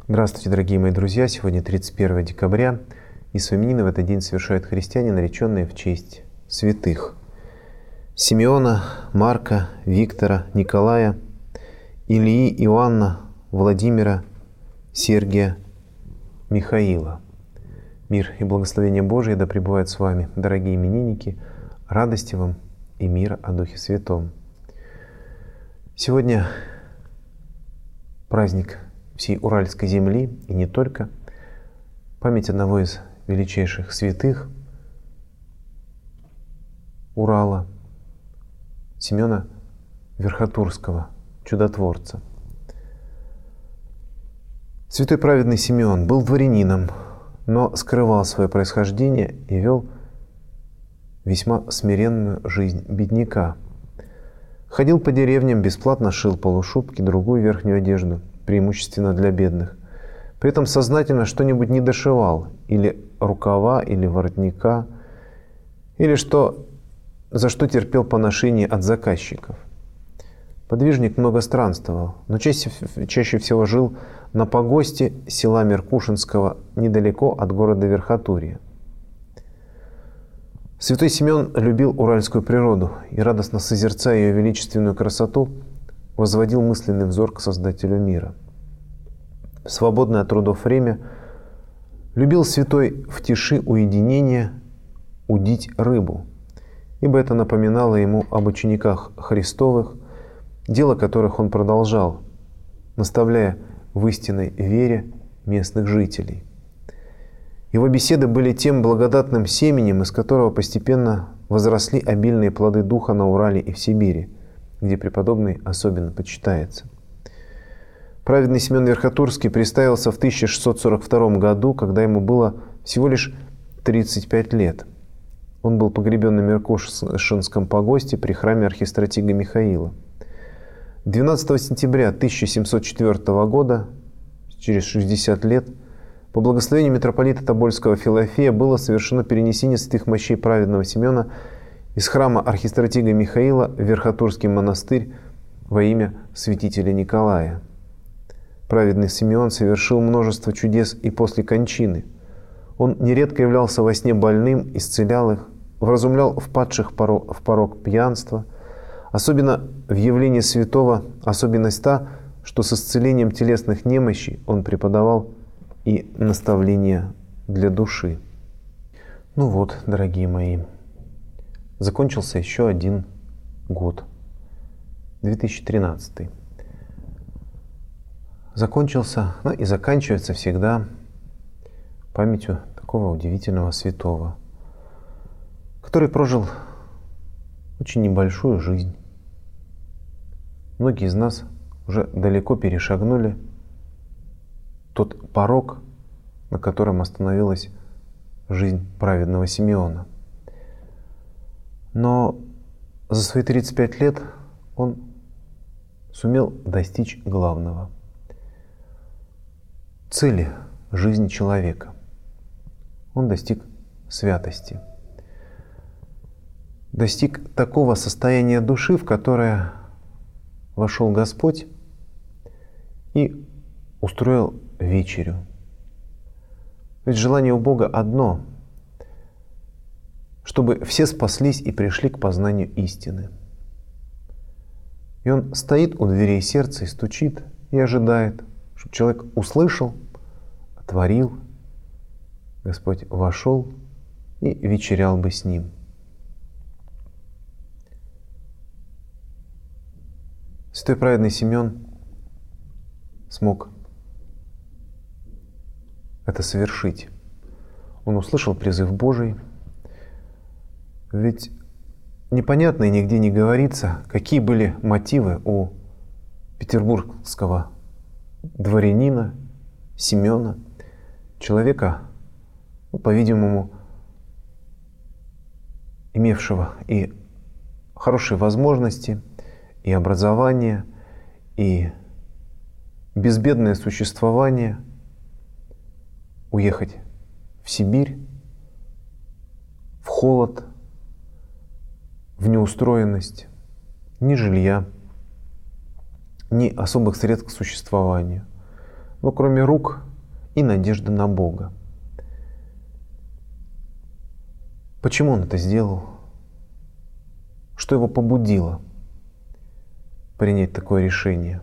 Здравствуйте, дорогие мои друзья! Сегодня 31 декабря, и свои именины в этот день совершают христиане, нареченные в честь святых Симеона, Марка, Виктора, Николая, Ильи, Иоанна, Владимира, Сергия, Михаила. Мир и благословение Божие да пребывают с вами, дорогие именинники, радости вам и мира о Духе Святом. Сегодня праздник всей Уральской земли, и не только, память одного из величайших святых Урала, Семена Верхотурского, чудотворца. Святой праведный Симеон был дворянином, но скрывал свое происхождение и вел весьма смиренную жизнь бедняка. Ходил по деревням, бесплатно шил полушубки, другую верхнюю одежду, преимущественно для бедных. При этом сознательно что-нибудь не дошивал, или рукава, или воротника, или за что терпел поношение от заказчиков. Подвижник много странствовал, но чаще всего жил на погосте села Меркушинского, недалеко от города Верхотурья. Святой Симеон любил уральскую природу и, радостно созерцая ее величественную красоту, возводил мысленный взор к Создателю мира. В свободное от трудов время любил святой в тиши уединения удить рыбу, ибо это напоминало ему об учениках Христовых, дело которых он продолжал, наставляя в истинной вере местных жителей. Его беседы были тем благодатным семенем, из которого постепенно возросли обильные плоды Духа на Урале и в Сибири, где преподобный особенно почитается. Праведный Семен Верхотурский приставился в 1642 году, когда ему было всего лишь 35 лет. Он был погребен на Меркушинском погосте при храме архистратига Михаила. 12 сентября 1704 года, через 60 лет, по благословению митрополита Тобольского Филофея было совершено перенесение святых мощей праведного Семена из храма архистратига Михаила в Верхотурский монастырь во имя святителя Николая. Праведный Симеон совершил множество чудес и после кончины. Он нередко являлся во сне больным, исцелял их, вразумлял впадших в порок пьянства. Особенно в явлении святого особенность та, что с исцелением телесных немощей он преподавал и наставления для души. Ну вот, дорогие мои, закончился еще один год, 2013. Закончился, но и заканчивается всегда памятью такого удивительного святого, который прожил очень небольшую жизнь. Многие из нас уже далеко перешагнули тот порог, на котором остановилась жизнь праведного Симеона. Но за свои 35 лет он сумел достичь главного – цели жизни человека. Он достиг святости. Достиг такого состояния души, в которое вошел Господь и устроил вечерю. Ведь желание у Бога одно – чтобы все спаслись и пришли к познанию истины. И Он стоит у дверей сердца и стучит, и ожидает, чтобы человек услышал, отворил, Господь вошел и вечерял бы с ним. Святой праведный Симеон смог это совершить. Он услышал призыв Божий. Ведь непонятно и нигде не говорится, какие были мотивы у петербургского дворянина Симеона, человека, по-видимому, имевшего и хорошие возможности, и образование, и безбедное существование, уехать в Сибирь, в холод, в неустроенность, ни жилья, ни особых средств к существованию. но кроме рук и надежды на Бога. Почему он это сделал? Что его побудило принять такое решение?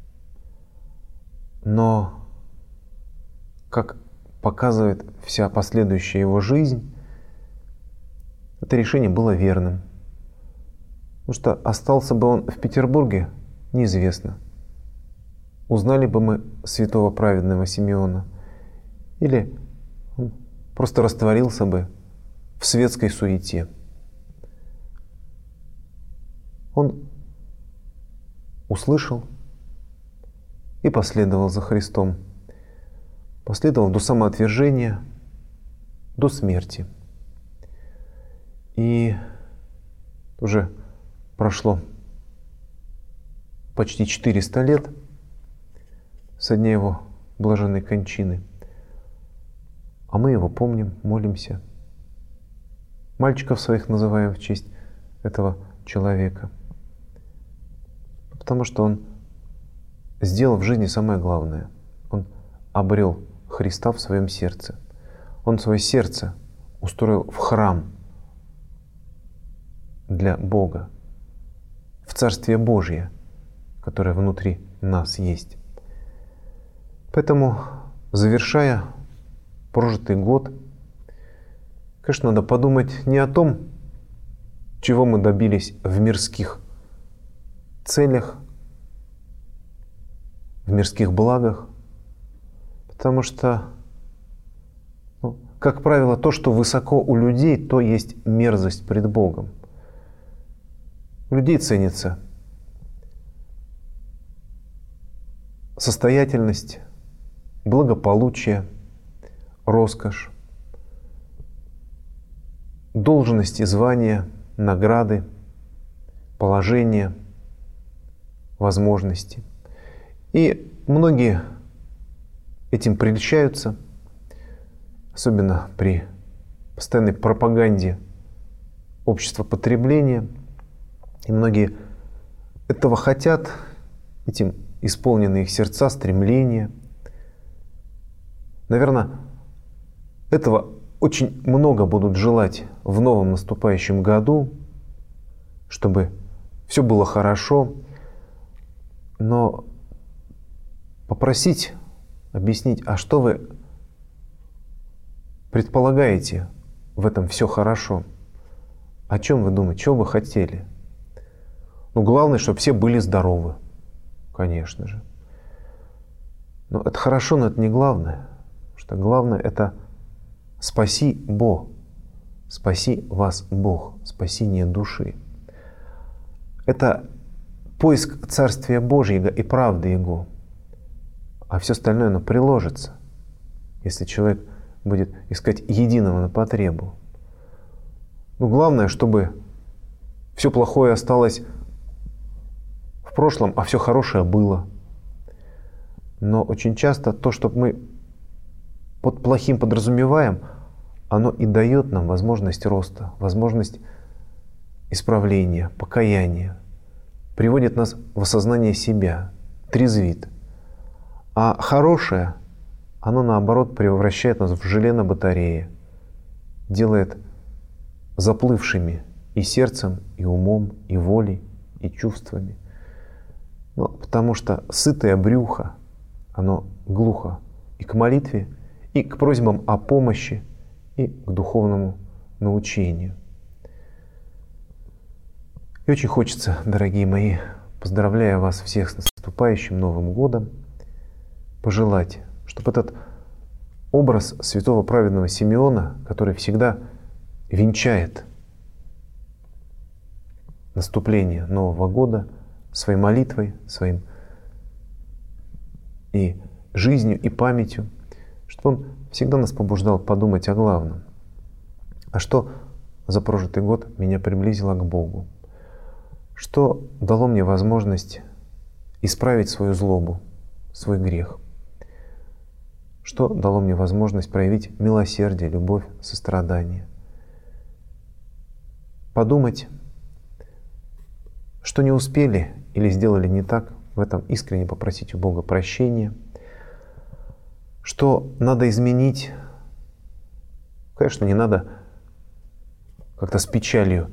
Но, как показывает вся последующая его жизнь, это решение было верным. Потому что остался бы он в Петербурге, неизвестно. Узнали бы мы святого праведного Симеона, или он просто растворился бы в светской суете. Он услышал и последовал за Христом. Последовал до самоотвержения, до смерти. И уже прошло почти 400 лет со дня его блаженной кончины. А мы его помним, молимся. Мальчиков своих называем в честь этого человека. Потому что он сделал в жизни самое главное. Он обрел Христа в своем сердце. Он свое сердце устроил в храм для Бога, в Царствие Божье, которое внутри нас есть. Поэтому, завершая прожитый год, конечно, надо подумать не о том, чего мы добились в мирских целях, в мирских благах, потому что, как правило, то, что высоко у людей, то есть мерзость пред Богом. У людей ценится состоятельность, благополучие, роскошь, должности, звания, награды, положение, возможности. И многие этим прельщаются, особенно при постоянной пропаганде общества потребления. И многие этого хотят, этим исполнены их сердца, стремления. Наверное, этого очень много будут желать в новом наступающем году, чтобы все было хорошо. Но попросить, объяснить, а что вы предполагаете в этом все хорошо? О чем вы думаете? Чего вы хотели? Главное, чтобы все были здоровы, конечно же. Но это хорошо, но это не главное. Потому что главное — это спаси Бог, спаси вас Бог, спасение души. Это поиск Царствия Божьего и правды Его. А все остальное, оно приложится, если человек будет искать единого на потребу. Главное, чтобы все плохое осталось в прошлом, а все хорошее было. Но очень часто то, что мы под плохим подразумеваем, оно и дает нам возможность роста, возможность исправления, покаяния, приводит нас в осознание себя, трезвит. А хорошее, оно наоборот превращает нас в желе на батарее, делает заплывшими и сердцем, и умом, и волей, и чувствами. Потому что сытое брюхо, оно глухо и к молитве, и к просьбам о помощи, и к духовному научению. И очень хочется, дорогие мои, поздравляя вас всех с наступающим Новым годом, пожелать, чтобы этот образ святого праведного Симеона, который всегда венчает наступление Нового года своей молитвой, своим и жизнью, и памятью, чтобы он всегда нас побуждал подумать о главном. А что за прожитый год меня приблизило к Богу? Что дало мне возможность исправить свою злобу, свой грех? Что дало мне возможность проявить милосердие, любовь, сострадание? Подумать, что не успели или сделали не так, в этом искренне попросить у Бога прощения. Что надо изменить? Конечно, не надо как-то с печалью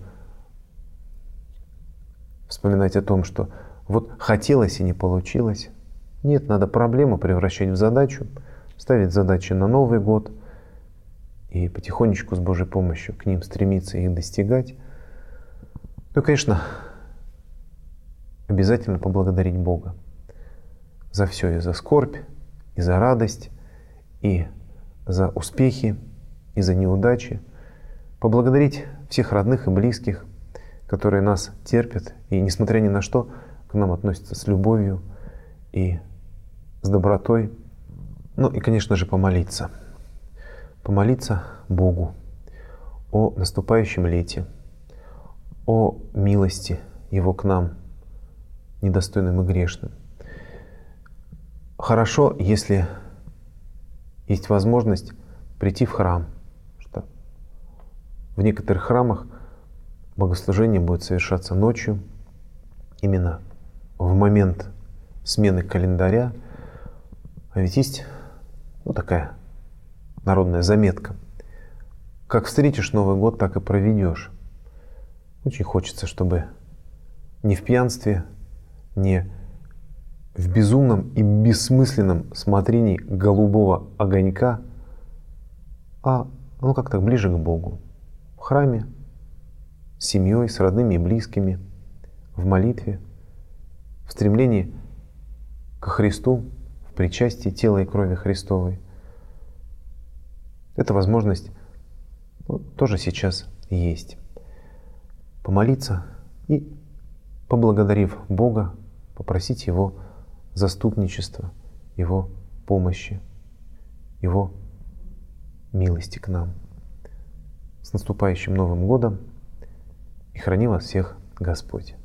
вспоминать о том, что вот хотелось и не получилось. Нет, надо проблему превращать в задачу, ставить задачи на Новый год и потихонечку с Божьей помощью к ним стремиться и их достигать. Ну, конечно, обязательно поблагодарить Бога за все, и за скорбь, и за радость, и за успехи, и за неудачи. Поблагодарить всех родных и близких, которые нас терпят и, несмотря ни на что, к нам относятся с любовью и с добротой. Ну и, конечно же, помолиться. Помолиться Богу о наступающем лете, о милости Его к нам, недостойным и грешным. Хорошо, если есть возможность прийти в храм, что в некоторых храмах богослужение будет совершаться ночью, именно в момент смены календаря. А ведь есть такая народная заметка. Как встретишь Новый год, так и проведешь. Очень хочется, чтобы не в пьянстве, не в безумном и бессмысленном смотрении голубого огонька, а как-то ближе к Богу. В храме, с семьей, с родными и близкими, в молитве, в стремлении ко Христу, в причастии тела и крови Христовой. Эта возможность тоже сейчас есть. Помолиться и, поблагодарив Бога, попросить Его заступничества, Его помощи, Его милости к нам. С наступающим Новым годом! И храни вас всех Господь!